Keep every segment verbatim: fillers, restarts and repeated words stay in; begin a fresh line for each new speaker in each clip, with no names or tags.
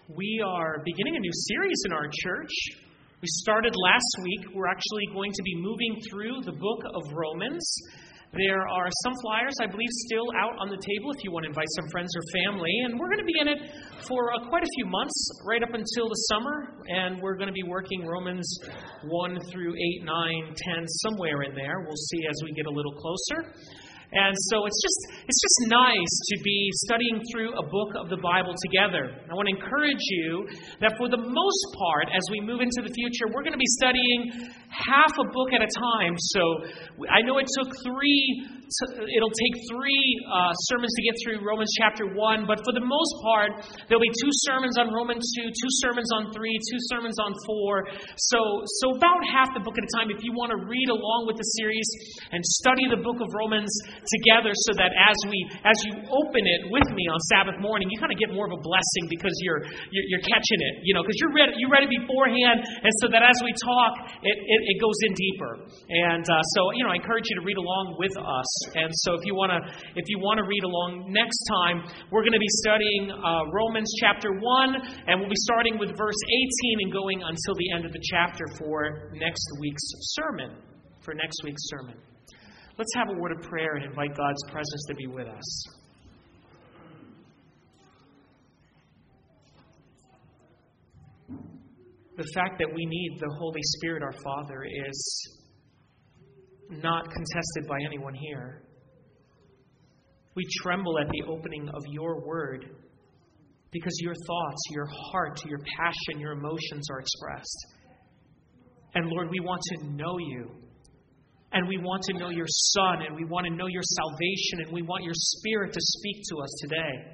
We are beginning a new series in our church. We started last week. We're actually going to be moving through the book of Romans. There are some flyers, I believe, still out on the table if you want to invite some friends or family. And we're going to be in it for uh, quite a few months, right up until the summer. And we're going to be working Romans one through eight, nine, ten, somewhere in there. We'll see as we get a little closer. And so it's just it's just nice to be studying through a book of the Bible together. I want to encourage you that for the most part, as we move into the future, we're going to be studying half a book at a time. So I know it took three, it'll take three uh, sermons to get through Romans chapter one, but for the most part, there'll be two sermons on Romans two, two sermons on three, two sermons on four. So, so about half the book at a time if you want to read along with the series and study the book of Romans together, so that as we as you open it with me on Sabbath morning, you kind of get more of a blessing because you're you're, you're catching it, you know, because you're read you read it beforehand, and so that as we talk, it it, it goes in deeper. And uh, so you know, I encourage you to read along with us. And so if you want to if you want to read along next time, we're going to be studying uh, Romans chapter one, and we'll be starting with verse eighteen and going until the end of the chapter for next week's sermon. For next week's sermon. Let's have a word of prayer and invite God's presence to be with us. The fact that we need the Holy Spirit, our Father, is not contested by anyone here. We tremble at the opening of your word because your thoughts, your heart, your passion, your emotions are expressed. And Lord, we want to know you. And we want to know your Son, and we want to know your salvation, and we want your Spirit to speak to us today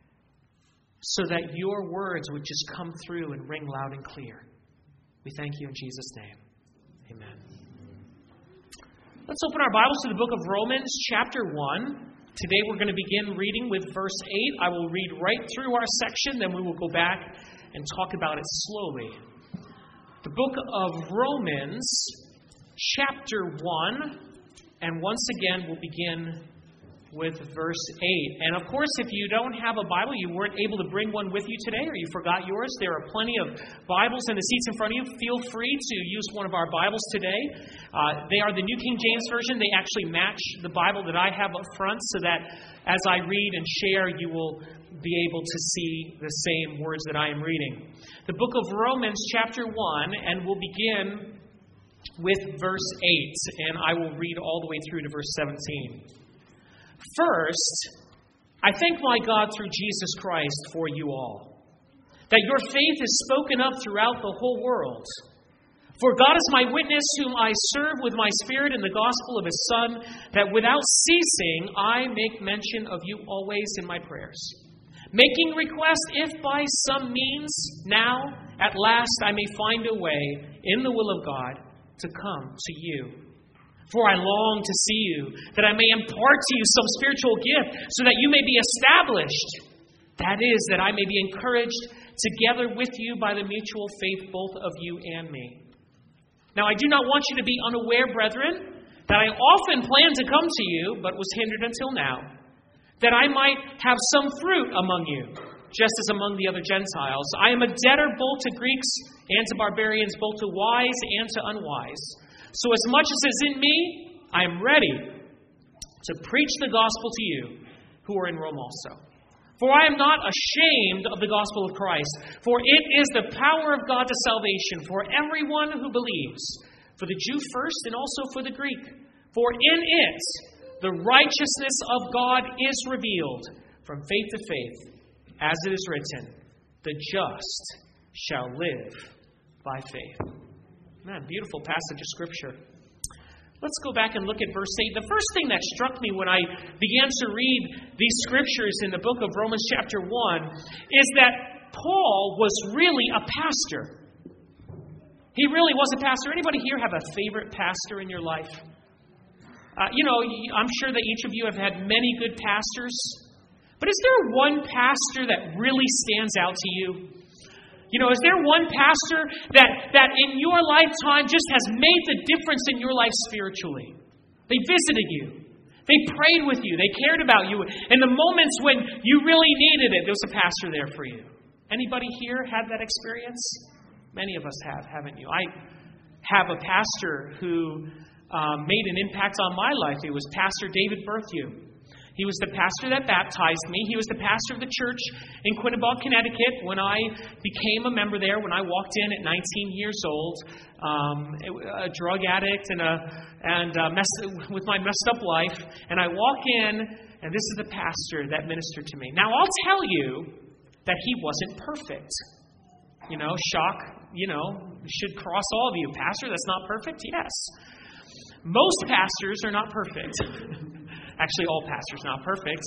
so that your words would just come through and ring loud and clear. We thank you in Jesus' name. Amen. Let's open our Bibles to the book of Romans, chapter one. Today we're going to begin reading with verse eight. I will read right through our section, then we will go back and talk about it slowly. The book of Romans, chapter one, and once again we'll begin with verse eight. And of course, if you don't have a Bible, you weren't able to bring one with you today, or you forgot yours, there are plenty of Bibles in the seats in front of you. Feel free to use one of our Bibles today. Uh, they are the New King James Version. They actually match the Bible that I have up front, so that as I read and share, you will be able to see the same words that I am reading. The book of Romans, chapter one, and we'll begin with verse eight, and I will read all the way through to verse seventeen. First, I thank my God through Jesus Christ for you all, that your faith is spoken of throughout the whole world. For God is my witness, whom I serve with my spirit in the gospel of his Son, that without ceasing I make mention of you always in my prayers, making request if by some means now at last I may find a way in the will of God to come to you. For I long to see you, that I may impart to you some spiritual gift, so that you may be established. That is, that I may be encouraged together with you by the mutual faith, both of you and me. Now I do not want you to be unaware, brethren, that I often planned to come to you, but was hindered until now, that I might have some fruit among you, just as among the other Gentiles. I am a debtor both to Greeks and to barbarians, both to wise and to unwise. So as much as is in me, I am ready to preach the gospel to you who are in Rome also. For I am not ashamed of the gospel of Christ, for it is the power of God to salvation for everyone who believes, for the Jew first and also for the Greek. For in it the righteousness of God is revealed from faith to faith, as it is written, the just shall live by faith. Man, beautiful passage of Scripture. Let's go back and look at verse eight. The first thing that struck me when I began to read these Scriptures in the book of Romans chapter one is that Paul was really a pastor. He really was a pastor. Anybody here have a favorite pastor in your life? Uh, you know, I'm sure that each of you have had many good pastors. But is there one pastor that really stands out to you? You know, is there one pastor that, that in your lifetime just has made the difference in your life spiritually? They visited you. They prayed with you. They cared about you. In the moments when you really needed it, there was a pastor there for you. Anybody here had that experience? Many of us have, haven't you? I have a pastor who um, made an impact on my life. It was Pastor David Berthew. He was the pastor that baptized me. He was the pastor of the church in Quinebaug, Connecticut when I became a member there, when I walked in at nineteen years old, um, a drug addict and a and a mess, with my messed up life. And I walk in, and this is the pastor that ministered to me. Now, I'll tell you that he wasn't perfect. You know, shock, you know, should cross all of you. Pastor, that's not perfect? Yes. Most pastors are not perfect. Actually, all pastors not perfect.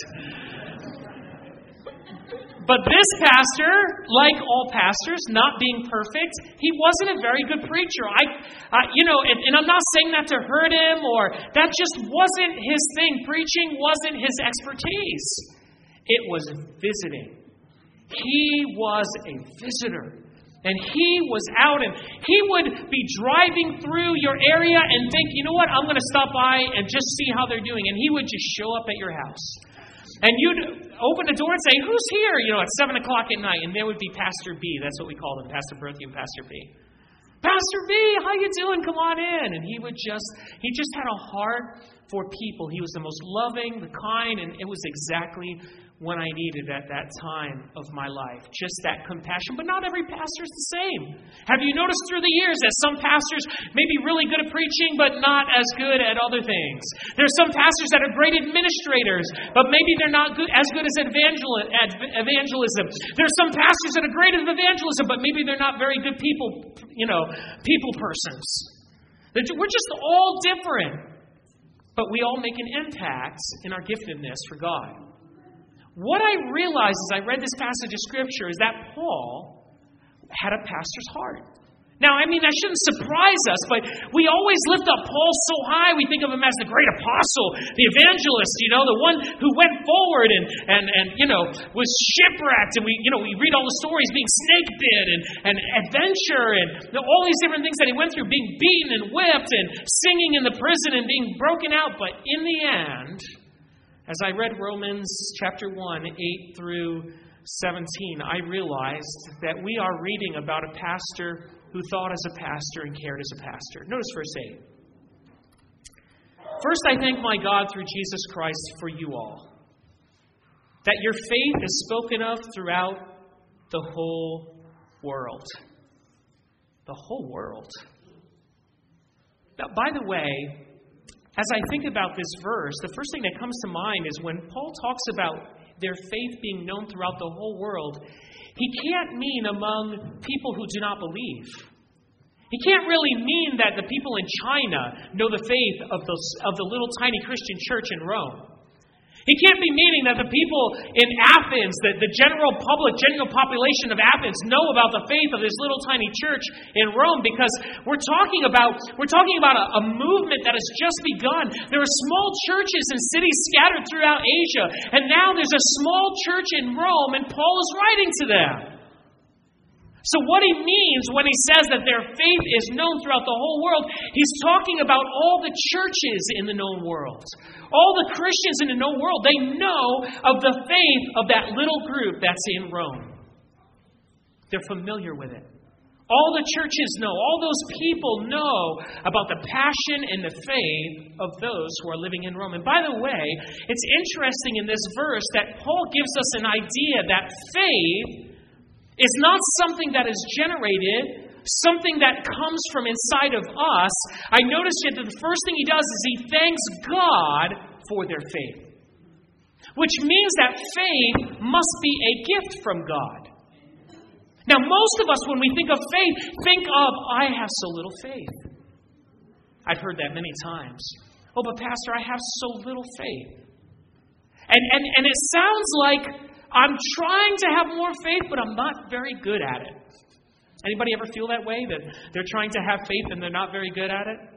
But this pastor, like all pastors, not being perfect, he wasn't a very good preacher. I, uh, you know, and, and I'm not saying that to hurt him, or that just wasn't his thing. Preaching wasn't his expertise. It was visiting. He was a visitor. And he was out, and he would be driving through your area and think, you know what, I'm going to stop by and just see how they're doing. And he would just show up at your house. And you'd open the door and say, who's here? You know, at seven o'clock at night. And there would be Pastor B. That's what we called him, Pastor Berthew and Pastor B. Pastor B, how you doing? Come on in. And he would just, he just had a heart for people. He was the most loving, the kind, and it was exactly what I needed at that time of my life. Just that compassion. But not every pastor is the same. Have you noticed through the years that some pastors may be really good at preaching, but not as good at other things? There's some pastors that are great administrators, but maybe they're not good, as good as evangel, evangelism. There's some pastors that are great at evangelism, but maybe they're not very good people, you know, people persons. We're just all different. But we all make an impact in our giftedness for God. What I realized as I read this passage of Scripture is that Paul had a pastor's heart. Now, I mean, that shouldn't surprise us, but we always lift up Paul so high. We think of him as the great apostle, the evangelist, you know, the one who went forward and, and, and you know, was shipwrecked. And we, you know, we read all the stories, being snake bit and, and adventure and all these different things that he went through, being beaten and whipped and singing in the prison and being broken out. But in the end, as I read Romans chapter one, eight through seventeen, I realized that we are reading about a pastor who thought as a pastor and cared as a pastor. Notice verse eight. First, I thank my God through Jesus Christ for you all, that your faith is spoken of throughout the whole world. The whole world. Now, by the way, as I think about this verse, the first thing that comes to mind is when Paul talks about their faith being known throughout the whole world, he can't mean among people who do not believe. He can't really mean that the people in China know the faith of the, of the little tiny Christian church in Rome. He can't be meaning that the people in Athens, that the general public, general population of Athens know about the faith of this little tiny church in Rome, because we're talking about we're talking about a, a movement that has just begun. There are small churches and cities scattered throughout Asia, and now there's a small church in Rome, and Paul is writing to them. So what he means when he says that their faith is known throughout the whole world, he's talking about all the churches in the known world. All the Christians in the known world, they know of the faith of that little group that's in Rome. They're familiar with it. All the churches know, all those people know about the passion and the faith of those who are living in Rome. And by the way, it's interesting in this verse that Paul gives us an idea that faith is not something that is generated, something that comes from inside of us. I noticed that the first thing he does is he thanks God for their faith. Which means that faith must be a gift from God. Now, most of us, when we think of faith, think of, I have so little faith. I've heard that many times. Oh, but Pastor, I have so little faith. And, and, and it sounds like I'm trying to have more faith, but I'm not very good at it. Anybody ever feel that way? That they're trying to have faith and they're not very good at it?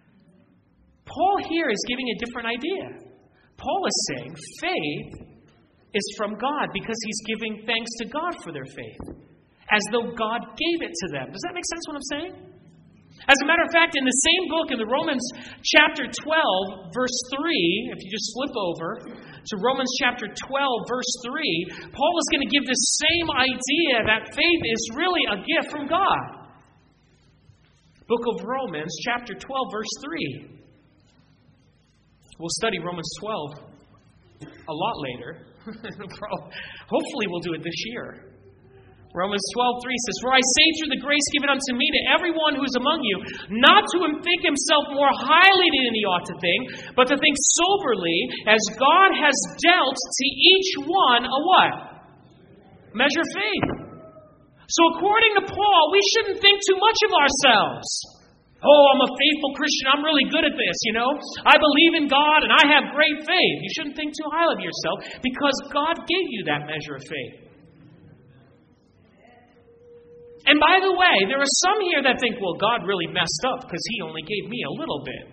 Paul here is giving a different idea. Paul is saying faith is from God because he's giving thanks to God for their faith, as though God gave it to them. Does that make sense what I'm saying? As a matter of fact, in the same book, in the Romans chapter twelve, verse three, if you just flip over to Romans chapter twelve, verse three, Paul is going to give this same idea that faith is really a gift from God. Book of Romans chapter twelve, verse three. We'll study Romans twelve a lot later. Hopefully we'll do it this year. Romans twelve three says, "For I say through the grace given unto me to everyone who is among you, not to think himself more highly than he ought to think, but to think soberly, as God has dealt to each one a what? Measure of faith." So according to Paul, we shouldn't think too much of ourselves. Oh, I'm a faithful Christian. I'm really good at this, you know. I believe in God and I have great faith. You shouldn't think too highly of yourself because God gave you that measure of faith. And by the way, there are some here that think, well, God really messed up because He only gave me a little bit.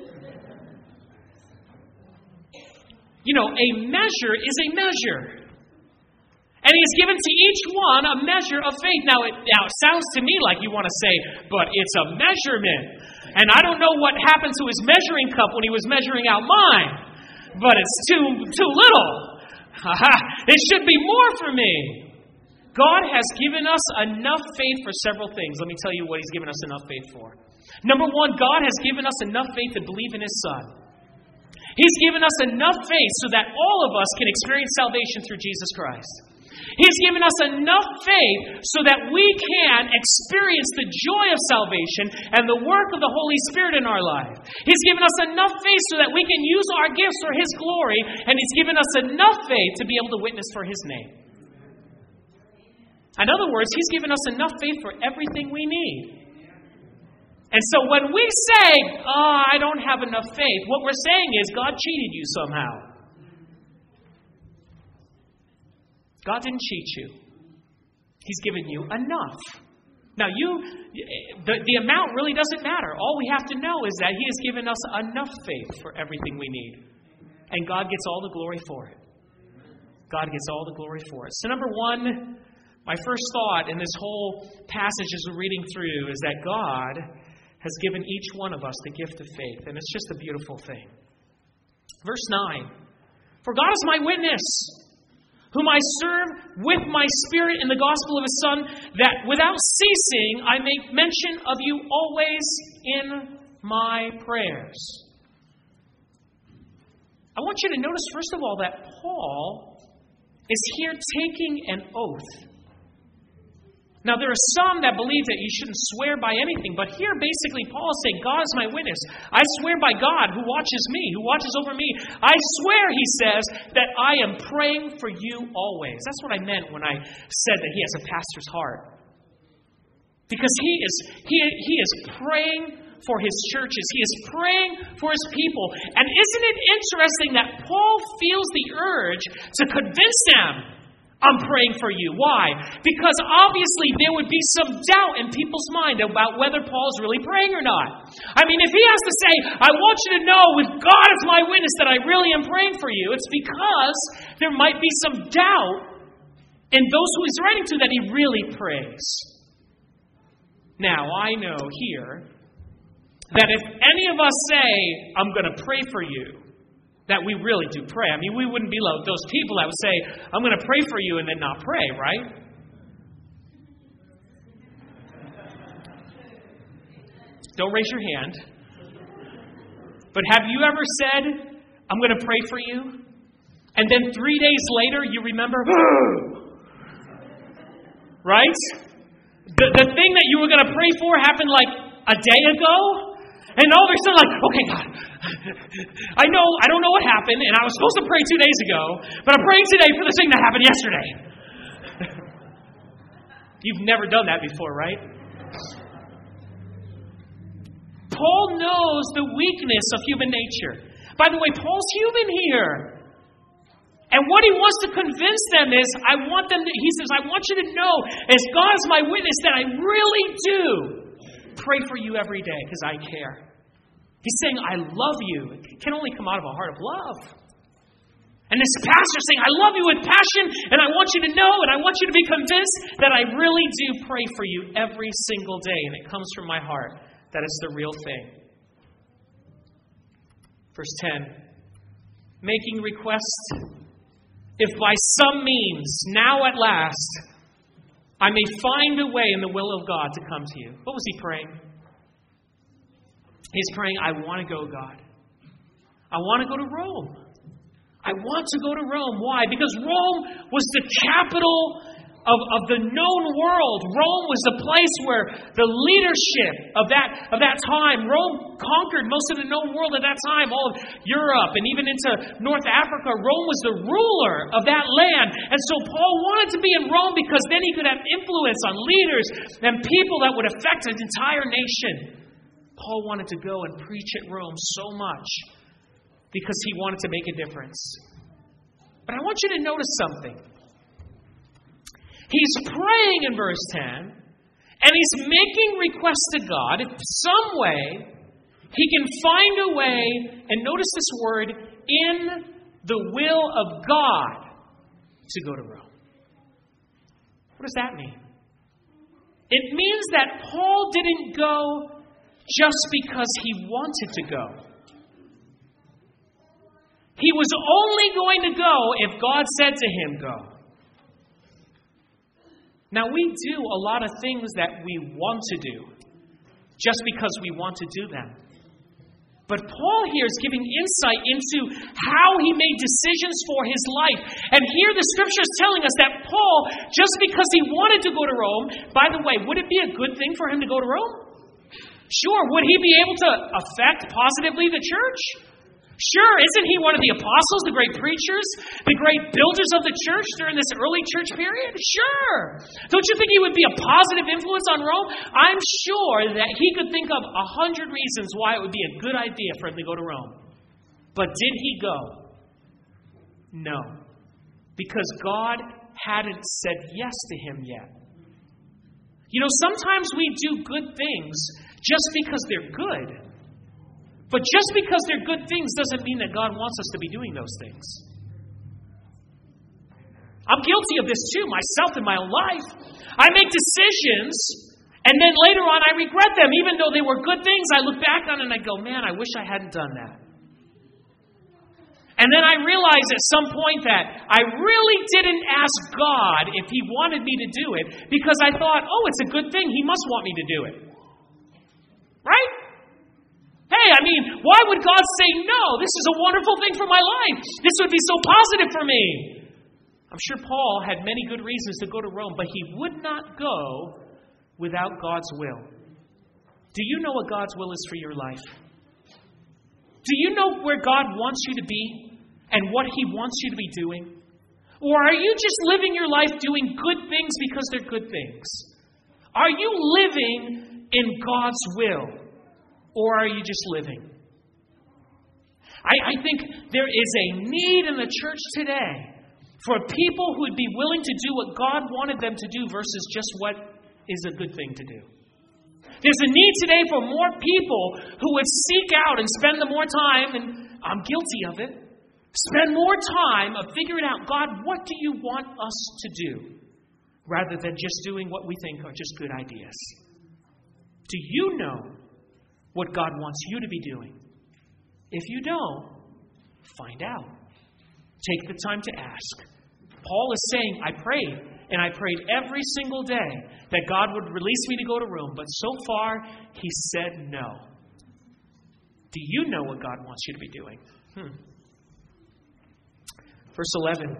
You know, a measure is a measure. And He has given to each one a measure of faith. Now it, now, it sounds to me like you want to say, but it's a measurement. And I don't know what happened to His measuring cup when He was measuring out mine. But it's too, too little. It should be more for me. God has given us enough faith for several things. Let me tell you what He's given us enough faith for. Number one, God has given us enough faith to believe in His Son. He's given us enough faith so that all of us can experience salvation through Jesus Christ. He's given us enough faith so that we can experience the joy of salvation and the work of the Holy Spirit in our life. He's given us enough faith so that we can use our gifts for His glory, and He's given us enough faith to be able to witness for His name. In other words, He's given us enough faith for everything we need. And so when we say, oh, I don't have enough faith, what we're saying is God cheated you somehow. God didn't cheat you. He's given you enough. Now, you, the, the amount really doesn't matter. All we have to know is that He has given us enough faith for everything we need. And God gets all the glory for it. God gets all the glory for it. So number one, my first thought in this whole passage as we're reading through is that God has given each one of us the gift of faith. And it's just a beautiful thing. Verse nine. "For God is my witness, whom I serve with my spirit in the gospel of His Son, that without ceasing I make mention of you always in my prayers." I want you to notice, first of all, that Paul is here taking an oath. Now, there are some that believe that you shouldn't swear by anything, but here basically Paul is saying, God is my witness. I swear by God who watches me, who watches over me. I swear, he says, that I am praying for you always. That's what I meant when I said that he has a pastor's heart. Because he is, he, he is praying for his churches. He is praying for his people. And isn't it interesting that Paul feels the urge to convince them, I'm praying for you. Why? Because obviously there would be some doubt in people's mind about whether Paul's really praying or not. I mean, if he has to say, I want you to know with God as my witness that I really am praying for you, it's because there might be some doubt in those who he's writing to that he really prays. Now, I know here that if any of us say, I'm going to pray for you, that we really do pray. I mean, we wouldn't be like those people that would say, I'm going to pray for you and then not pray, right? Don't raise your hand. But have you ever said, I'm going to pray for you? And then three days later, you remember, right? The, the thing that you were going to pray for happened like a day ago. And all of a sudden, like, okay, God, I know, I don't know what happened, and I was supposed to pray two days ago, but I'm praying today for the thing that happened yesterday. You've never done that before, right? Paul knows the weakness of human nature. By the way, Paul's human here. And what he wants to convince them is, I want them to, he says, I want you to know, as God is my witness, that I really do pray for you every day because I care. He's saying, I love you. It can only come out of a heart of love. And this pastor is saying, I love you with passion, and I want you to know, and I want you to be convinced that I really do pray for you every single day. And it comes from my heart that it's the real thing. Verse ten. Making request, if by some means, now at last, I may find a way in the will of God to come to you. What was he praying? He's praying, I want to go, God. I want to go to Rome. I want to go to Rome. Why? Because Rome was the capital of, of the known world. Rome was the place where the leadership of that, of that time, Rome conquered most of the known world at that time, all of Europe and even into North Africa. Rome was the ruler of that land. And so Paul wanted to be in Rome because then he could have influence on leaders and people that would affect an entire nation. Paul wanted to go and preach at Rome so much because he wanted to make a difference. But I want you to notice something. He's praying in verse ten, and he's making requests to God if some way he can find a way, and notice this word, in the will of God to go to Rome. What does that mean? It means that Paul didn't go just because he wanted to go. He was only going to go if God said to him, go. Now, we do a lot of things that we want to do just because we want to do them. But Paul here is giving insight into how he made decisions for his life. And here the scripture is telling us that Paul, just because he wanted to go to Rome, by the way, would it be a good thing for him to go to Rome? Sure. Would he be able to affect positively the church? Sure. Isn't he one of the apostles, the great preachers, the great builders of the church during this early church period? Sure. Don't you think he would be a positive influence on Rome? I'm sure that he could think of a hundred reasons why it would be a good idea for him to go to Rome. But did he go? No. Because God hadn't said yes to him yet. You know, sometimes we do good things just because they're good. But just because they're good things doesn't mean that God wants us to be doing those things. I'm guilty of this too, myself in my own life. I make decisions, and then later on I regret them. Even though they were good things, I look back on it and I go, man, I wish I hadn't done that. And then I realize at some point that I really didn't ask God if he wanted me to do it because I thought, oh, it's a good thing. He must want me to do it. Right? Hey, I mean, why would God say no? This is a wonderful thing for my life. This would be so positive for me. I'm sure Paul had many good reasons to go to Rome, but he would not go without God's will. Do you know what God's will is for your life? Do you know where God wants you to be and what he wants you to be doing? Or are you just living your life doing good things because they're good things? Are you living in God's will? Or are you just living? I, I think there is a need in the church today for people who would be willing to do what God wanted them to do versus just what is a good thing to do. There's a need today for more people who would seek out and spend the more time, and I'm guilty of it, spend more time of figuring out, God, what do you want us to do? Rather than just doing what we think are just good ideas. Do you know what God wants you to be doing? If you don't, find out. Take the time to ask. Paul is saying, I prayed, and I prayed every single day that God would release me to go to Rome, but so far, he said no. Do you know what God wants you to be doing? Hmm. Verse eleven.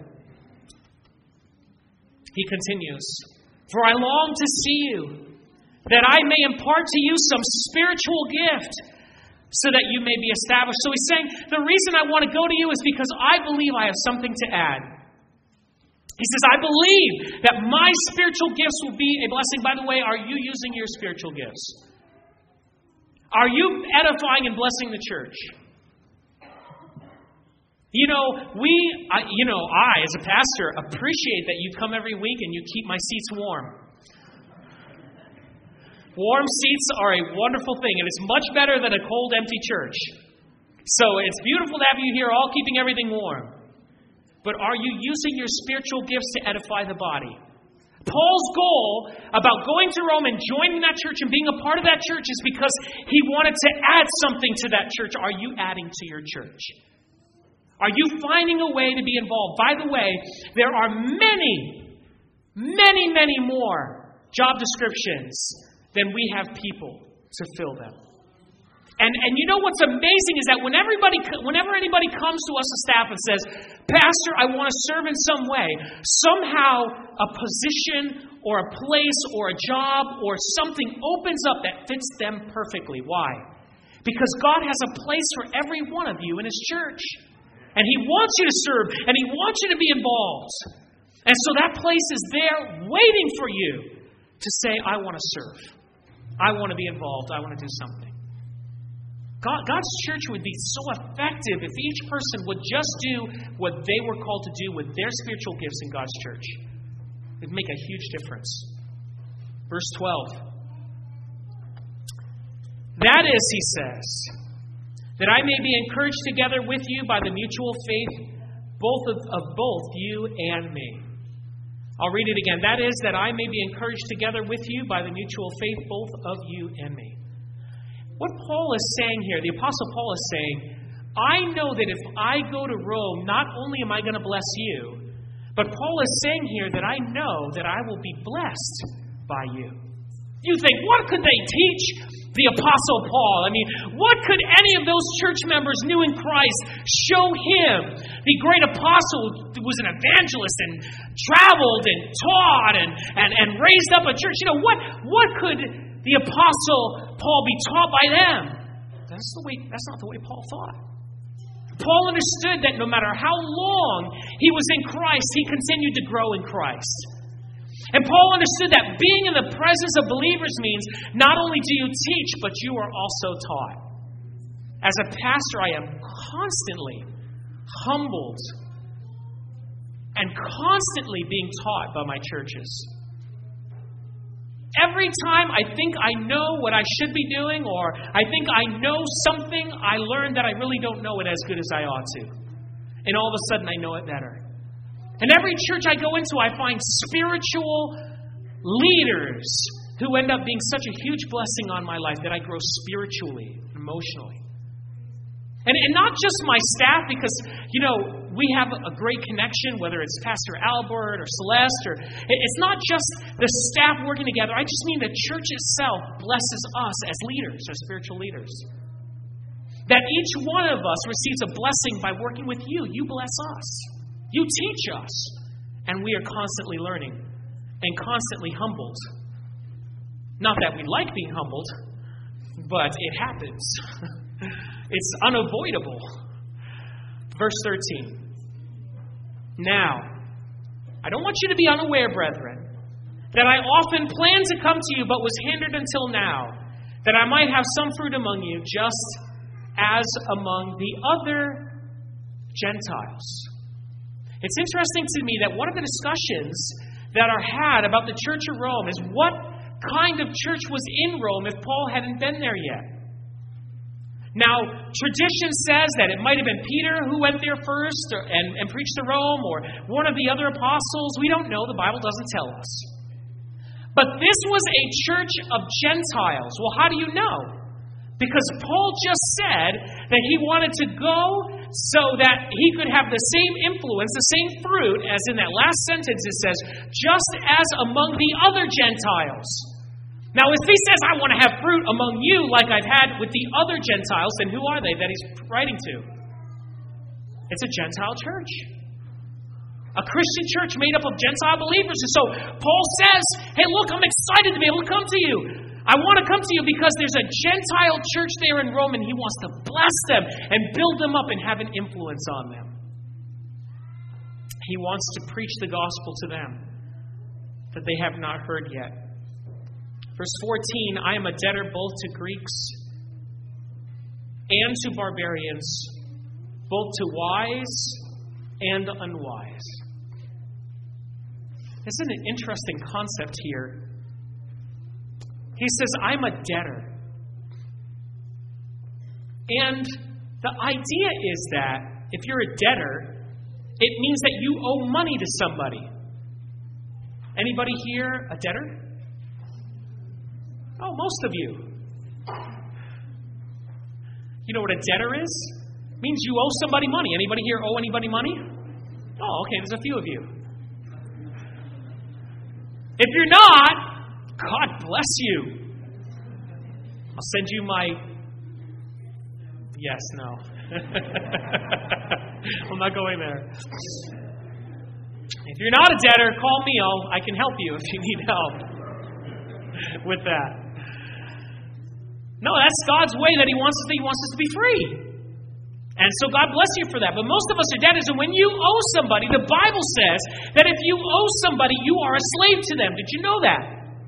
He continues, for I long to see you, that I may impart to you some spiritual gift, so that you may be established. So he's saying, the reason I want to go to you is because I believe I have something to add. He says, I believe that my spiritual gifts will be a blessing. By the way, are you using your spiritual gifts? Are you edifying and blessing the church? You know, we, I, you know, I, as a pastor, appreciate that you come every week and you keep my seats warm. Warm seats are a wonderful thing, and it's much better than a cold, empty church. So it's beautiful to have you here all keeping everything warm. But are you using your spiritual gifts to edify the body? Paul's goal about going to Rome and joining that church and being a part of that church is because he wanted to add something to that church. Are you adding to your church? Are you finding a way to be involved? By the way, there are many, many, many more job descriptions than we have people to fill them. And and you know what's amazing is that when everybody, whenever anybody comes to us as staff and says, Pastor, I want to serve in some way, somehow a position or a place or a job or something opens up that fits them perfectly. Why? Because God has a place for every one of you in His church. And He wants you to serve, and He wants you to be involved. And so that place is there waiting for you to say, I want to serve. I want to be involved. I want to do something. God, God's church would be so effective if each person would just do what they were called to do with their spiritual gifts in God's church. It'd make a huge difference. Verse twelve. That is, he says, that I may be encouraged together with you by the mutual faith both of, of both you and me. I'll read it again. That is, that I may be encouraged together with you by the mutual faith both of you and me. What Paul is saying here, the Apostle Paul is saying, I know that if I go to Rome, not only am I going to bless you, but Paul is saying here that I know that I will be blessed by you. You think, what could they teach the Apostle Paul? I mean, what could any of those church members new in Christ show him, the great apostle who was an evangelist and traveled and taught and, and, and raised up a church? You know, what, what could the Apostle Paul be taught by them? That's the way. That's not the way Paul thought. Paul understood that no matter how long he was in Christ, he continued to grow in Christ. And Paul understood that being in the presence of believers means not only do you teach, but you are also taught. As a pastor, I am constantly humbled and constantly being taught by my churches. Every time I think I know what I should be doing, or I think I know something, I learn that I really don't know it as good as I ought to. And all of a sudden I know it better. And every church I go into, I find spiritual leaders who end up being such a huge blessing on my life that I grow spiritually, emotionally. And, and not just my staff, because, you know, we have a great connection, whether it's Pastor Albert or Celeste, or it's not just the staff working together. I just mean the church itself blesses us as leaders, as spiritual leaders. That each one of us receives a blessing by working with you. You bless us. You teach us. And we are constantly learning and constantly humbled. Not that we like being humbled, but it happens. It's unavoidable. Verse thirteen. Now, I don't want you to be unaware, brethren, that I often planned to come to you, but was hindered until now, that I might have some fruit among you, just as among the other Gentiles. It's interesting to me that one of the discussions that are had about the Church of Rome is what kind of church was in Rome if Paul hadn't been there yet. Now, tradition says that it might have been Peter who went there first or, and, and preached to Rome, or one of the other apostles. We don't know. The Bible doesn't tell us. But this was a church of Gentiles. Well, how do you know? Because Paul just said that he wanted to go so that he could have the same influence, the same fruit, as in that last sentence it says, just as among the other Gentiles. Now, if he says, I want to have fruit among you like I've had with the other Gentiles, then who are they that he's writing to? It's a Gentile church. A Christian church made up of Gentile believers. And so Paul says, hey, look, I'm excited to be able to come to you. I want to come to you because there's a Gentile church there in Rome, and he wants to bless them and build them up and have an influence on them. He wants to preach the gospel to them that they have not heard yet. Verse fourteen, I am a debtor both to Greeks and to barbarians, both to wise and unwise. Isn't it an interesting concept here? He says, I'm a debtor. And the idea is that if you're a debtor, it means that you owe money to somebody. Anybody here a debtor? Oh, most of you. You know what a debtor is? It means you owe somebody money. Anybody here owe anybody money? Oh, okay, there's a few of you. If you're not, God bless you. I'll send you my... Yes, no. I'm not going there. If you're not a debtor, call me. I'll, I can help you if you need help with that. No, that's God's way that He wants us to, He wants us to be free. And so God bless you for that. But most of us are debtors, and when you owe somebody, the Bible says that if you owe somebody, you are a slave to them. Did you know that?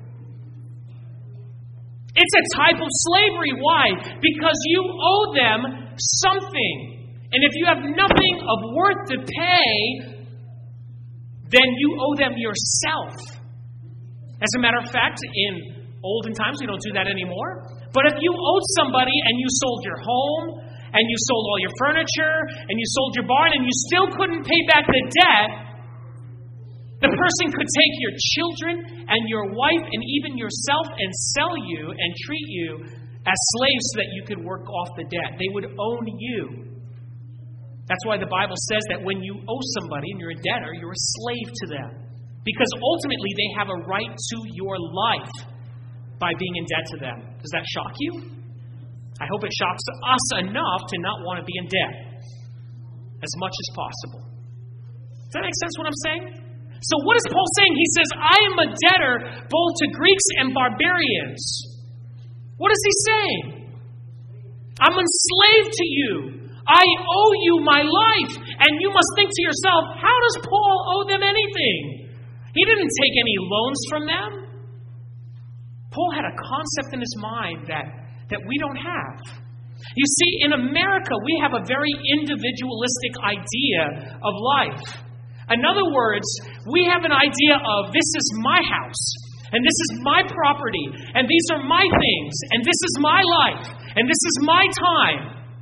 It's a type of slavery. Why? Because you owe them something. And if you have nothing of worth to pay, then you owe them yourself. As a matter of fact, in olden times, we don't do that anymore. But if you owed somebody and you sold your home, and you sold all your furniture, and you sold your barn, and you still couldn't pay back the debt, the person could take your children and your wife and even yourself and sell you and treat you as slaves so that you could work off the debt. They would own you. That's why the Bible says that when you owe somebody and you're a debtor, you're a slave to them. Because ultimately they have a right to your life by being in debt to them. Does that shock you? I hope it shocks us enough to not want to be in debt as much as possible. Does that make sense what I'm saying? So what is Paul saying? He says, I am a debtor both to Greeks and barbarians. What is he saying? I'm enslaved to you. I owe you my life. And you must think to yourself, how does Paul owe them anything? He didn't take any loans from them. Paul had a concept in his mind that, that we don't have. You see, in America, we have a very individualistic idea of life. In other words, we have an idea of this is my house, and this is my property, and these are my things, and this is my life, and this is my time.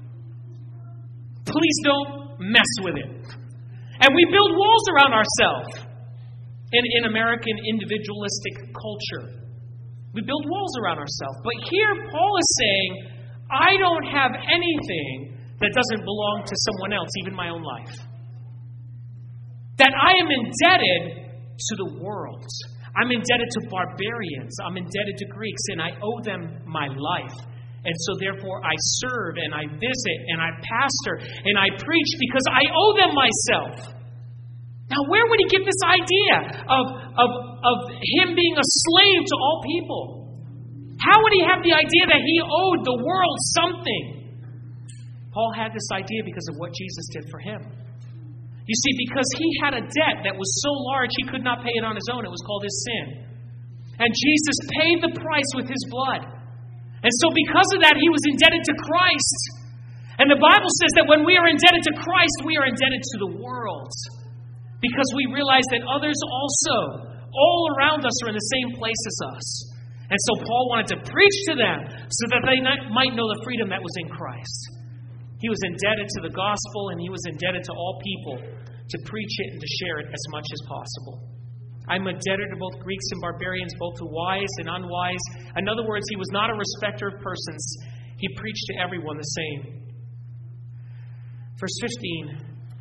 Please don't mess with it. And we build walls around ourselves in, in American individualistic culture. We build walls around ourselves. But here Paul is saying, I don't have anything that doesn't belong to someone else, even my own life. That I am indebted to the world. I'm indebted to barbarians. I'm indebted to Greeks, and I owe them my life. And so therefore I serve, and I visit, and I pastor, and I preach because I owe them myself. Now, where would he get this idea of, of, of him being a slave to all people? How would he have the idea that he owed the world something? Paul had this idea because of what Jesus did for him. You see, because he had a debt that was so large he could not pay it on his own. It was called his sin. And Jesus paid the price with his blood. And so because of that, he was indebted to Christ. And the Bible says that when we are indebted to Christ, we are indebted to the world. Because we realize that others also, all around us, are in the same place as us. And so Paul wanted to preach to them so that they might know the freedom that was in Christ. He was indebted to the gospel, and he was indebted to all people to preach it and to share it as much as possible. I'm a debtor to both Greeks and barbarians, both to wise and unwise. In other words, he was not a respecter of persons. He preached to everyone the same. Verse fifteen.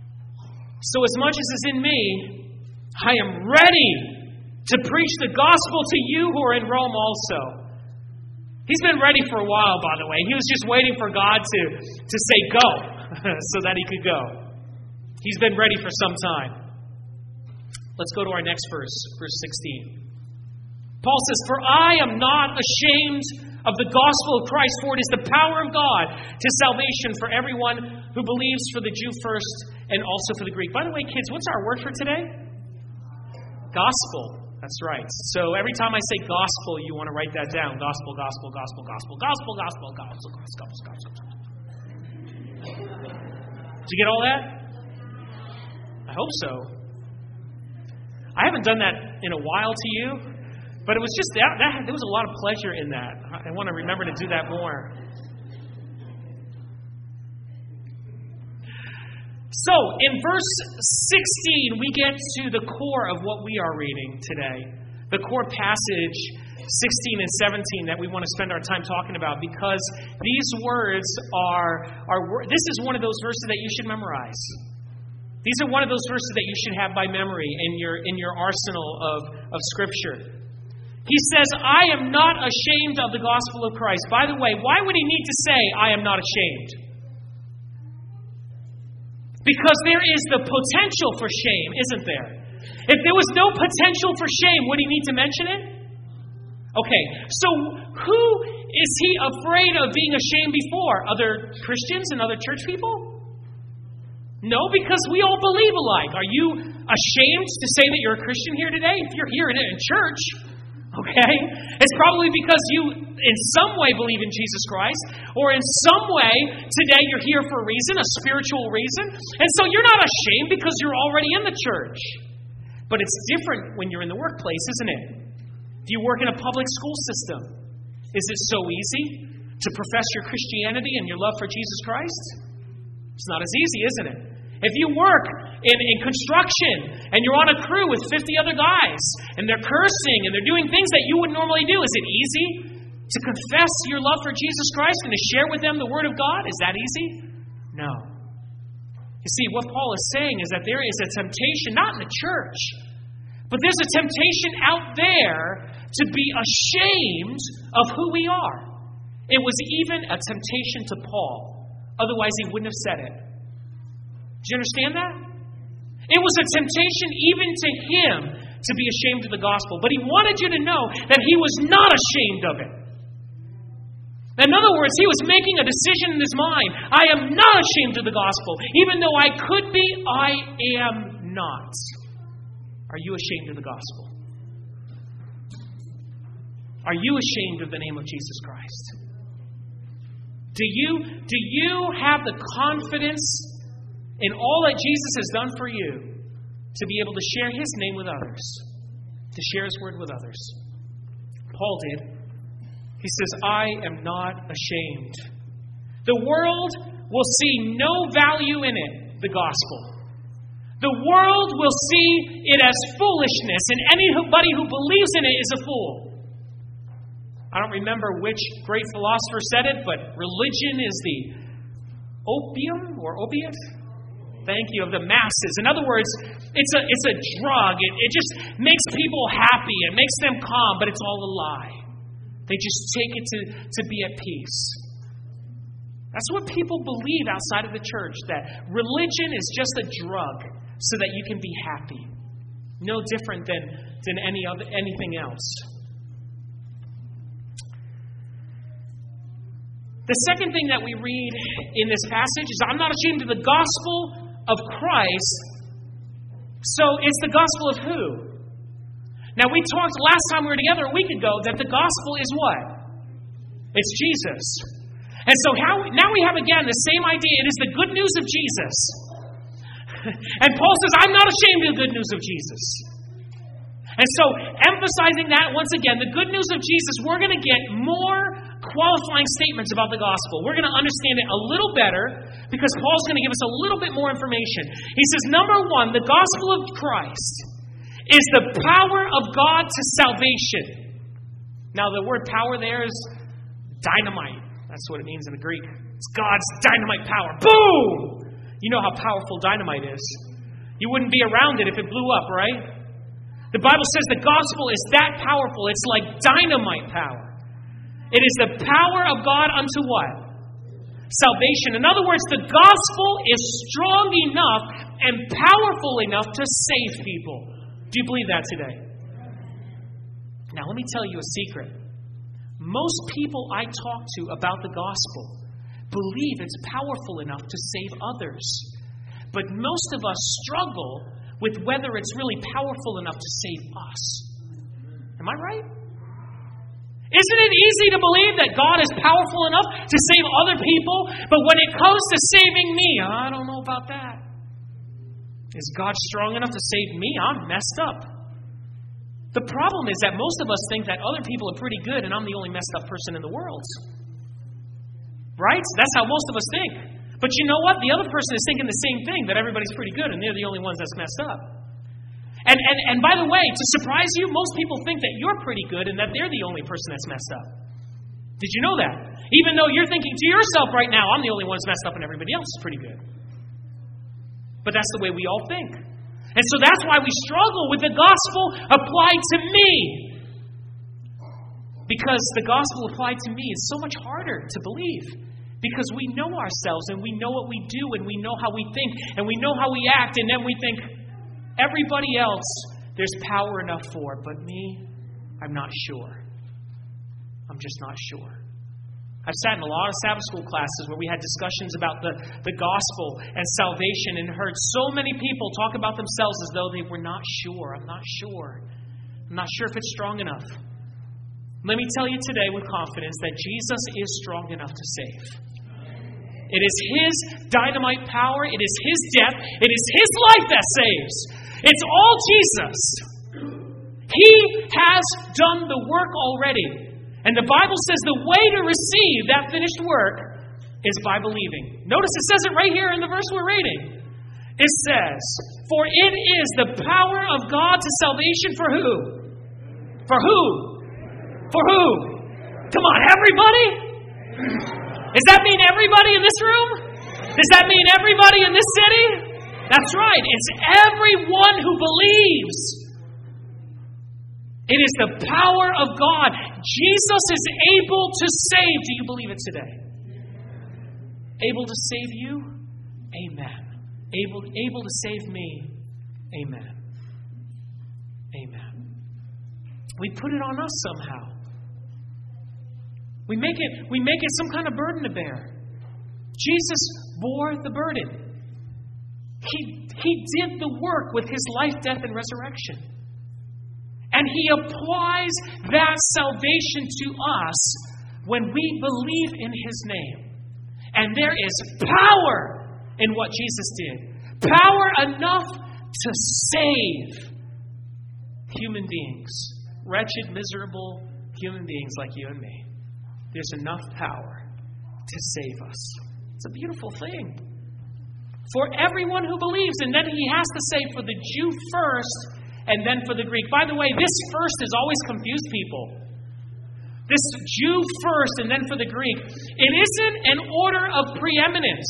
So as much as is in me, I am ready to preach the gospel to you who are in Rome also. He's been ready for a while, by the way. He was just waiting for God to, to say go so that he could go. He's been ready for some time. Let's go to our next verse, verse sixteen. Paul says, For I am not ashamed of the gospel of Christ, for it is the power of God to salvation for everyone who believes, for the Jew first and also for the Greek. By the way, kids, what's our word for today? Gospel. That's right. So every time I say gospel, you want to write that down. Gospel, gospel, gospel, gospel, gospel, gospel, gospel, gospel, gospel, gospel. Did you get all that? I hope so. I haven't done that in a while to you, but it was just that, that there was a lot of pleasure in that. I want to remember to do that more. So, in verse sixteen, we get to the core of what we are reading today. The core passage, sixteen and seventeen, that we want to spend our time talking about, because these words are, are this is one of those verses that you should memorize. These are one of those verses that you should have by memory in your, in your arsenal of, of Scripture. He says, I am not ashamed of the gospel of Christ. By the way, why would he need to say, I am not ashamed? Because there is the potential for shame, isn't there? If there was no potential for shame, would he need to mention it? Okay, so who is he afraid of being ashamed before? Other Christians and other church people? No, because we all believe alike. Are you ashamed to say that you're a Christian here today? If you're here in church, okay, it's probably because you in some way believe in Jesus Christ, or in some way today you're here for a reason, a spiritual reason, and so you're not ashamed because you're already in the church. But it's different when you're in the workplace, isn't it? Do you work in a public school system? Is it so easy to profess your Christianity and your love for Jesus Christ? It's not as easy, isn't it? If you work in, in construction and you're on a crew with fifty other guys and they're cursing and they're doing things that you would normally do, is it easy to confess your love for Jesus Christ and to share with them the Word of God? Is that easy? No. You see, what Paul is saying is that there is a temptation, not in the church, but there's a temptation out there to be ashamed of who we are. It was even a temptation to Paul. Otherwise, he wouldn't have said it. Do you understand that? It was a temptation even to him to be ashamed of the gospel. But he wanted you to know that he was not ashamed of it. In other words, he was making a decision in his mind. I am not ashamed of the gospel. Even though I could be, I am not. Are you ashamed of the gospel? Are you ashamed of the name of Jesus Christ? Do you, do you have the confidence in all that Jesus has done for you to be able to share His name with others, to share His word with others? Paul did. He says, I am not ashamed. The world will see no value in it, the gospel. The world will see it as foolishness, and anybody who believes in it is a fool. I don't remember which great philosopher said it, but religion is the opium or opiate, thank you, of the masses. In other words, it's a it's a drug. It, it just makes people happy. It makes them calm, but it's all a lie. They just take it to, to be at peace. That's what people believe outside of the church, that religion is just a drug so that you can be happy. No different than, than any other anything else. The second thing that we read in this passage is, I'm not ashamed of the gospel of Christ. So it's the gospel of who? Now, we talked last time we were together a week ago that the gospel is what? It's Jesus. And so how, now we have again the same idea. It is the good news of Jesus. And Paul says, I'm not ashamed of the good news of Jesus. And so, emphasizing that once again, the good news of Jesus, we're going to get more qualifying statements about the gospel. We're going to understand it a little better because Paul's going to give us a little bit more information. He says, number one, the gospel of Christ is the power of God to salvation. Now, the word power there is dynamite. That's what it means in the Greek. It's God's dynamite power. Boom! You know how powerful dynamite is. You wouldn't be around it if it blew up, right? The Bible says the gospel is that powerful. It's like dynamite power. It is the power of God unto what? Salvation. In other words, the gospel is strong enough and powerful enough to save people. Do you believe that today? Now, let me tell you a secret. Most people I talk to about the gospel believe it's powerful enough to save others. But most of us struggle with whether it's really powerful enough to save us. Am I right? Isn't it easy to believe that God is powerful enough to save other people, but when it comes to saving me, I don't know about that. Is God strong enough to save me? I'm messed up. The problem is that most of us think that other people are pretty good and I'm the only messed up person in the world. Right? That's how most of us think. But you know what? The other person is thinking the same thing, that everybody's pretty good and they're the only ones that's messed up. And, and, and by the way, to surprise you, most people think that you're pretty good and that they're the only person that's messed up. Did you know that? Even though you're thinking to yourself right now, I'm the only one that's messed up and everybody else is pretty good. But that's the way we all think. And so that's why we struggle with the gospel applied to me. Because the gospel applied to me is so much harder to believe. Because we know ourselves and we know what we do and we know how we think and we know how we act, and then we think, everybody else there's power enough for, but me, I'm not sure. I'm just not sure. I've sat in a lot of Sabbath school classes where we had discussions about the, the gospel and salvation and heard so many people talk about themselves as though they were not sure. I'm not sure. I'm not sure if it's strong enough. Let me tell you today with confidence that Jesus is strong enough to save. It is His dynamite power. It is His death. It is His life that saves. It's all Jesus. He has done the work already. And the Bible says the way to receive that finished work is by believing. Notice it says it right here in the verse we're reading. It says, for it is the power of God to salvation for who? For who? For who? Come on, everybody? Does that mean everybody in this room? Does that mean everybody in this city? That's right. It's everyone who believes. It is the power of God. Jesus is able to save. Do you believe it today? Able to save you? Amen. Able, able to save me? Amen. Amen. We put it on us somehow. We make it, we make it some kind of burden to bear. Jesus bore the burden. He, he did the work with His life, death, and resurrection. And He applies that salvation to us when we believe in His name. And there is power in what Jesus did. Power enough to save human beings. Wretched, miserable human beings like you and me. There's enough power to save us. It's a beautiful thing. For everyone who believes. And then He has to say for the Jew first and then for the Greek. By the way, this first has always confused people. This Jew first and then for the Greek. It isn't an order of preeminence.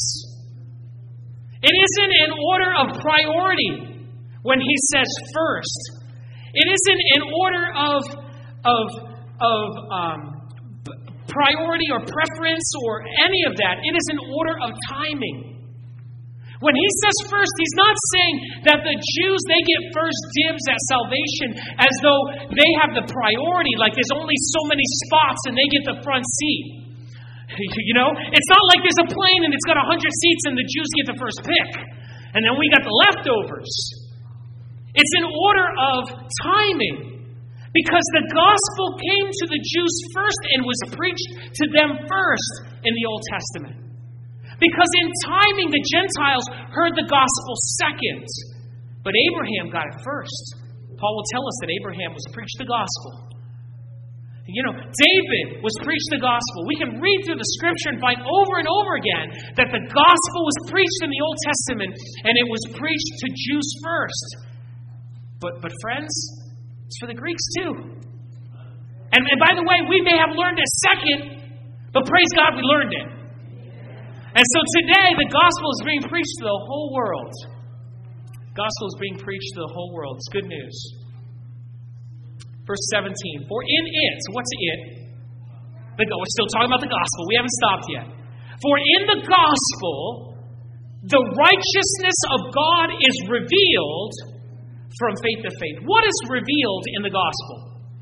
It isn't an order of priority when He says first. It isn't an order of, of, of um, priority or preference or any of that. It is an order of timing. When He says first, He's not saying that the Jews, they get first dibs at salvation as though they have the priority, like there's only so many spots and they get the front seat. You know, it's not like there's a plane and it's got one hundred seats and the Jews get the first pick. And then we got the leftovers. It's an order of timing. Because the gospel came to the Jews first and was preached to them first in the Old Testament. Because in timing, the Gentiles heard the gospel second. But Abraham got it first. Paul will tell us that Abraham was preached the gospel. You know, David was preached the gospel. We can read through the scripture and find over and over again that the gospel was preached in the Old Testament and it was preached to Jews first. But, but friends, it's for the Greeks too. And, and by the way, we may have learned it second, but praise God we learned it. And so today, the gospel is being preached to the whole world. The gospel is being preached to the whole world. It's good news. Verse seventeen. For in it, what's it? The, we're still talking about the gospel. We haven't stopped yet. For in the gospel, the righteousness of God is revealed from faith to faith. What is revealed in the gospel?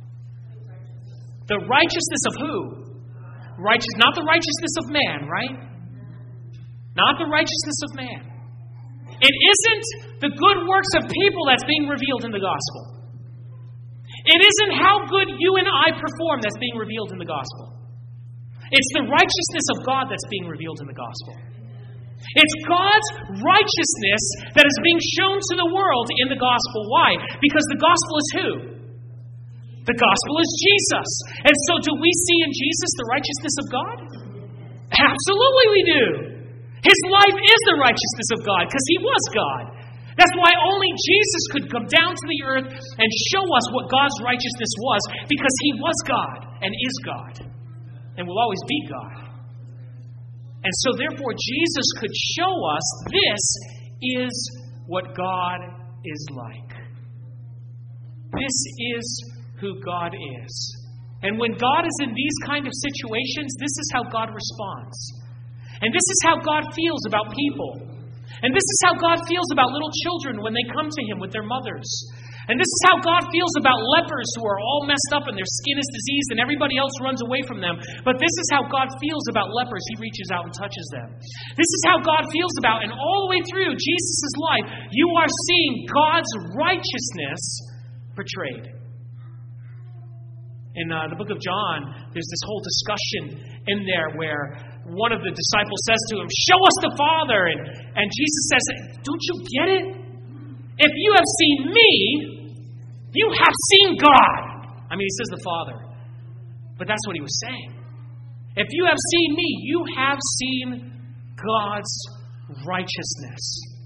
The righteousness of who? Righteous, not the righteousness of man, right? Not the righteousness of man. It isn't the good works of people that's being revealed in the gospel. It isn't how good you and I perform that's being revealed in the gospel. It's the righteousness of God that's being revealed in the gospel. It's God's righteousness that is being shown to the world in the gospel. Why? Because the gospel is who? The gospel is Jesus. And so do we see in Jesus the righteousness of God? Absolutely we do. His life is the righteousness of God because he was God. That's why only Jesus could come down to the earth and show us what God's righteousness was, because he was God and is God and will always be God. And so therefore Jesus could show us this is what God is like. This is who God is. And when God is in these kind of situations, this is how God responds. And this is how God feels about people. And this is how God feels about little children when they come to him with their mothers. And this is how God feels about lepers who are all messed up and their skin is diseased and everybody else runs away from them. But this is how God feels about lepers. He reaches out and touches them. This is how God feels about, and all the way through Jesus' life, you are seeing God's righteousness portrayed. In uh, the book of John, there's this whole discussion in there where one of the disciples says to him, "Show us the Father." And, and Jesus says, "Don't you get it? If you have seen me, you have seen God." I mean, he says the Father. But that's what he was saying. If you have seen me, you have seen God's righteousness.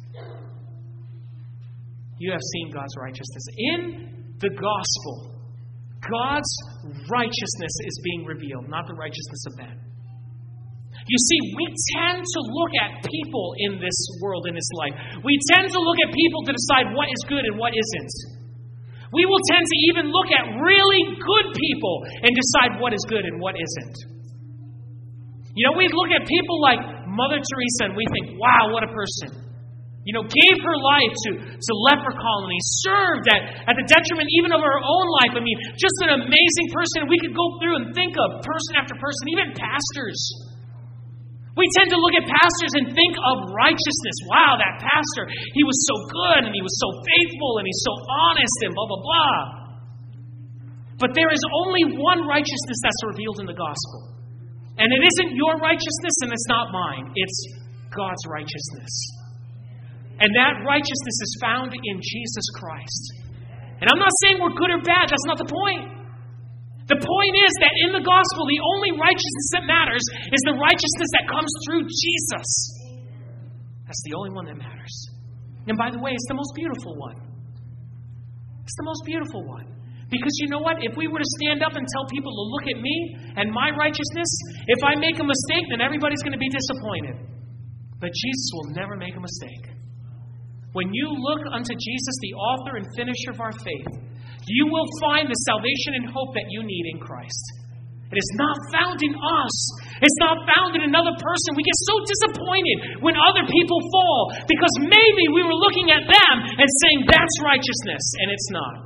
You have seen God's righteousness. In the gospel, God's righteousness is being revealed, not the righteousness of men. You see, we tend to look at people in this world, in this life. We tend to look at people to decide what is good and what isn't. We will tend to even look at really good people and decide what is good and what isn't. You know, we look at people like Mother Teresa and we think, wow, what a person. You know, gave her life to, to leper colonies, served at, at the detriment even of her own life. I mean, just an amazing person. We could go through and think of person after person, even pastors. We tend to look at pastors and think of righteousness. Wow, that pastor, he was so good and he was so faithful and he's so honest and blah, blah, blah. But there is only one righteousness that's revealed in the gospel. And it isn't your righteousness and it's not mine. It's God's righteousness. And that righteousness is found in Jesus Christ. And I'm not saying we're good or bad. That's not the point. The point is that in the gospel, the only righteousness that matters is the righteousness that comes through Jesus. That's the only one that matters. And by the way, it's the most beautiful one. It's the most beautiful one. Because you know what? If we were to stand up and tell people to look at me and my righteousness, if I make a mistake, then everybody's going to be disappointed. But Jesus will never make a mistake. When you look unto Jesus, the author and finisher of our faith, you will find the salvation and hope that you need in Christ. It is not found in us. It's not found in another person. We get so disappointed when other people fall because maybe we were looking at them and saying that's righteousness, and it's not.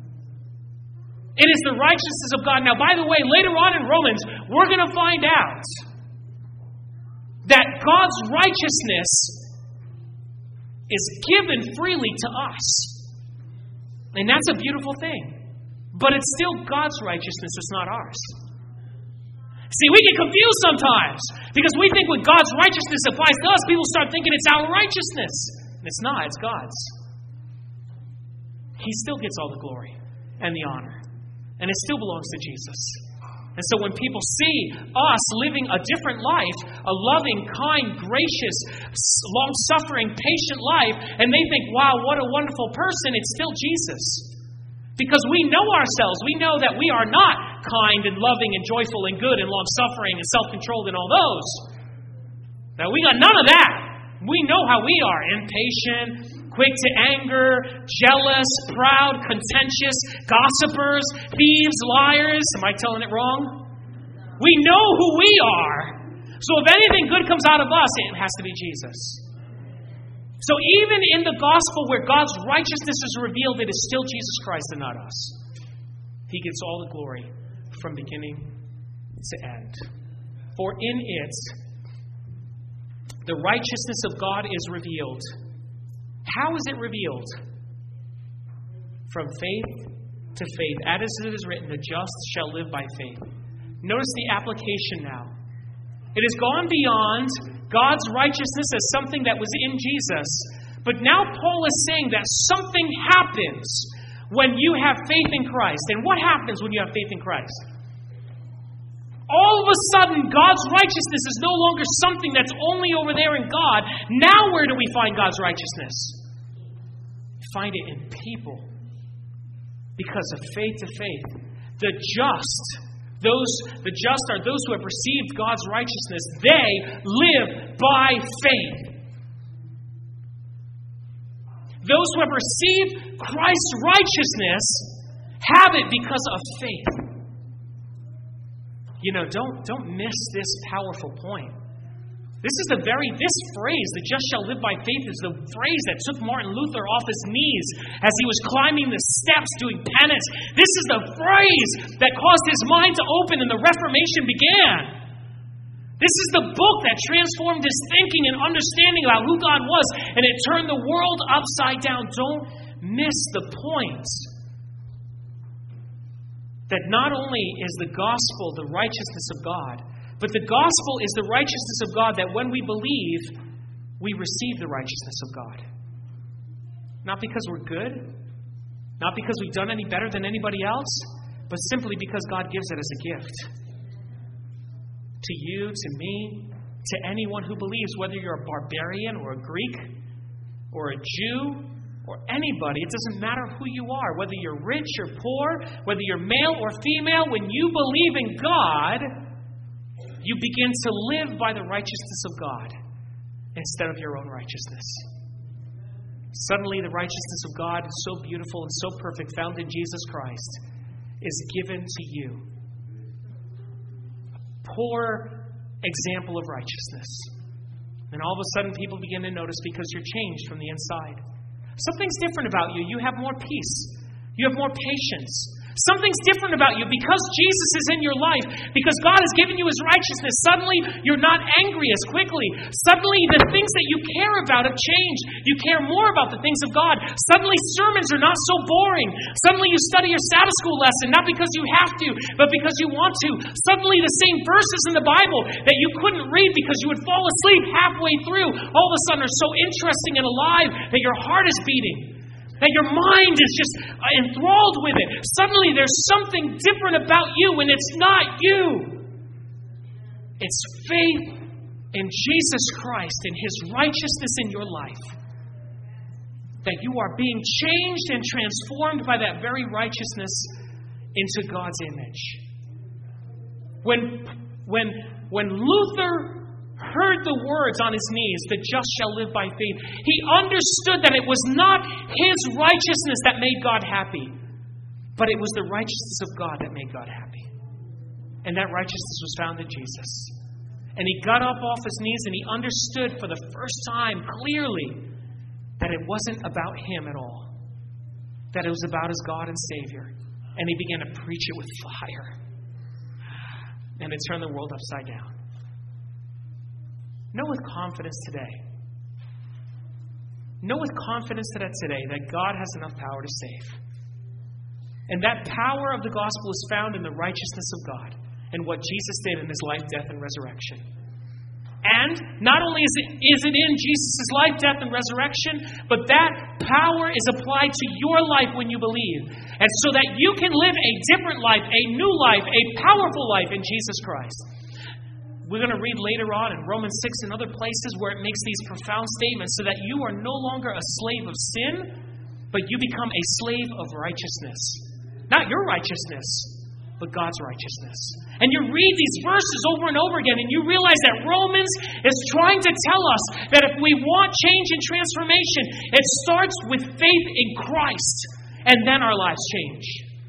It is the righteousness of God. Now, by the way, later on in Romans, we're going to find out that God's righteousness is given freely to us. And that's a beautiful thing. But it's still God's righteousness, it's not ours. See, we get confused sometimes because we think when God's righteousness applies to us, people start thinking it's our righteousness. And it's not, it's God's. He still gets all the glory and the honor. And it still belongs to Jesus. And so when people see us living a different life, a loving, kind, gracious, long-suffering, patient life, and they think, wow, what a wonderful person, it's still Jesus. Because we know ourselves. We know that we are not kind and loving and joyful and good and long-suffering and self-controlled and all those. Now, we got none of that. We know how we are. Impatient, quick to anger, jealous, proud, contentious, gossipers, thieves, liars. Am I telling it wrong? We know who we are. So if anything good comes out of us, it has to be Jesus. So even in the gospel where God's righteousness is revealed, it is still Jesus Christ and not us. He gets all the glory from beginning to end. For in it, the righteousness of God is revealed. How is it revealed? From faith to faith. As it is written, the just shall live by faith. Notice the application now. It has gone beyond God's righteousness as something that was in Jesus. But now Paul is saying that something happens when you have faith in Christ. And what happens when you have faith in Christ? All of a sudden, God's righteousness is no longer something that's only over there in God. Now where do we find God's righteousness? We find it in people. Because of faith to faith. The just, those the just are those who have received God's righteousness. They live by faith. Those who have received Christ's righteousness have it because of faith. You know, don't, don't miss this powerful point. This is the very, this phrase, the just shall live by faith, is the phrase that took Martin Luther off his knees as he was climbing the steps doing penance. This is the phrase that caused his mind to open and the Reformation began. This is the book that transformed his thinking and understanding about who God was, and it turned the world upside down. Don't miss the point. That not only is the gospel the righteousness of God, but the gospel is the righteousness of God that when we believe, we receive the righteousness of God. Not because we're good, not because we've done any better than anybody else, but simply because God gives it as a gift. To you, to me, to anyone who believes, whether you're a barbarian or a Greek or a Jew, or anybody, it doesn't matter who you are, whether you're rich or poor, whether you're male or female, when you believe in God, you begin to live by the righteousness of God instead of your own righteousness. Suddenly the righteousness of God is so beautiful and so perfect, found in Jesus Christ, is given to you. A poor example of righteousness. And all of a sudden people begin to notice because you're changed from the inside. Something's different about you. You have more peace. You have more patience. Something's different about you because Jesus is in your life, because God has given you His righteousness. Suddenly, you're not angry as quickly. Suddenly, the things that you care about have changed. You care more about the things of God. Suddenly, sermons are not so boring. Suddenly, you study your Sabbath school lesson, not because you have to, but because you want to. Suddenly, the same verses in the Bible that you couldn't read because you would fall asleep halfway through, all of a sudden are so interesting and alive that your heart is beating. That your mind is just enthralled with it. Suddenly there's something different about you and it's not you. It's faith in Jesus Christ and His righteousness in your life. That you are being changed and transformed by that very righteousness into God's image. When, when, when Luther heard the words on his knees, the just shall live by faith, he understood that it was not his righteousness that made God happy, but it was the righteousness of God that made God happy. And that righteousness was found in Jesus. And he got up off his knees and he understood for the first time clearly that it wasn't about him at all, that it was about his God and Savior. And he began to preach it with fire. And it turned the world upside down. Know with confidence today. Know with confidence that today that God has enough power to save. And that power of the gospel is found in the righteousness of God and what Jesus did in His life, death, and resurrection. And not only is it, is it in Jesus' life, death, and resurrection, but that power is applied to your life when you believe. And so that you can live a different life, a new life, a powerful life in Jesus Christ. We're going to read later on in Romans six and other places where it makes these profound statements so that you are no longer a slave of sin, but you become a slave of righteousness. Not your righteousness, but God's righteousness. And you read these verses over and over again, and you realize that Romans is trying to tell us that if we want change and transformation, it starts with faith in Christ, and then our lives change.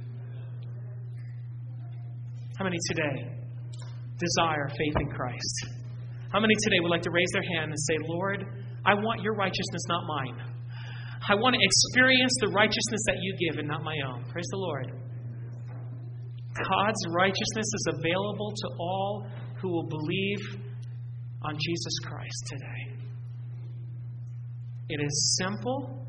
How many today desire faith in Christ? How many today would like to raise their hand and say, Lord, I want your righteousness, not mine. I want to experience the righteousness that you give and not my own. Praise the Lord. God's righteousness is available to all who will believe on Jesus Christ today. It is simple,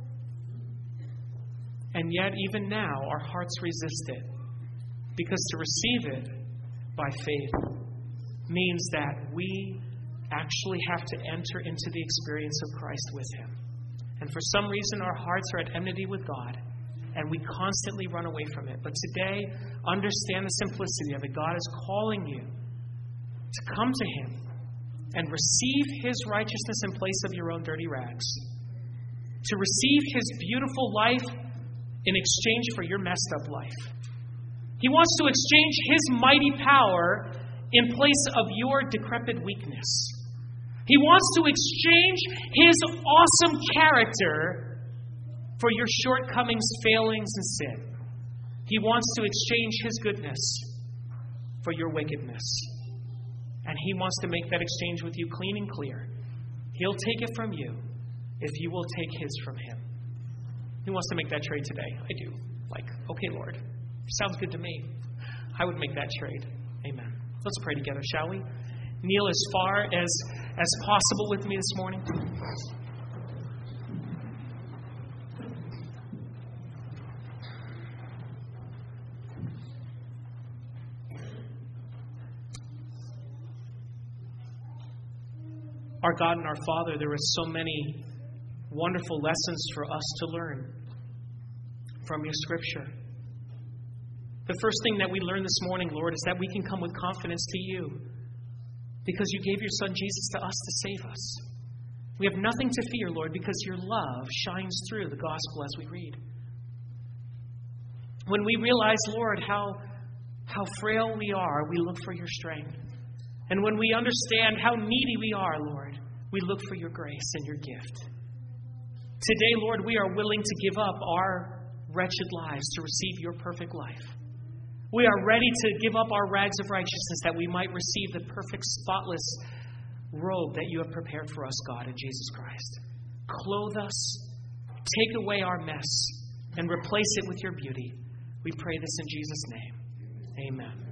and yet even now our hearts resist it. Because to receive it by faith means that we actually have to enter into the experience of Christ with Him. And for some reason, our hearts are at enmity with God, and we constantly run away from it. But today, understand the simplicity of it. God is calling you to come to Him and receive His righteousness in place of your own dirty rags, to receive His beautiful life in exchange for your messed up life. He wants to exchange His mighty power in place of your decrepit weakness. He wants to exchange His awesome character for your shortcomings, failings, and sin. He wants to exchange His goodness for your wickedness. And He wants to make that exchange with you clean and clear. He'll take it from you if you will take His from Him. He wants to make that trade today. I do. Like, okay, Lord, sounds good to me. I would make that trade. Amen. Let's pray together, shall we? Kneel as far as, as possible with me this morning. Our God and our Father, there are so many wonderful lessons for us to learn from your Scripture. The first thing that we learn this morning, Lord, is that we can come with confidence to you because you gave your Son Jesus to us to save us. We have nothing to fear, Lord, because your love shines through the gospel as we read. When we realize, Lord, how, how frail we are, we look for your strength. And when we understand how needy we are, Lord, we look for your grace and your gift. Today, Lord, we are willing to give up our wretched lives to receive your perfect life. We are ready to give up our rags of righteousness that we might receive the perfect, spotless robe that you have prepared for us, God, in Jesus Christ. Clothe us, take away our mess, and replace it with your beauty. We pray this in Jesus' name. Amen.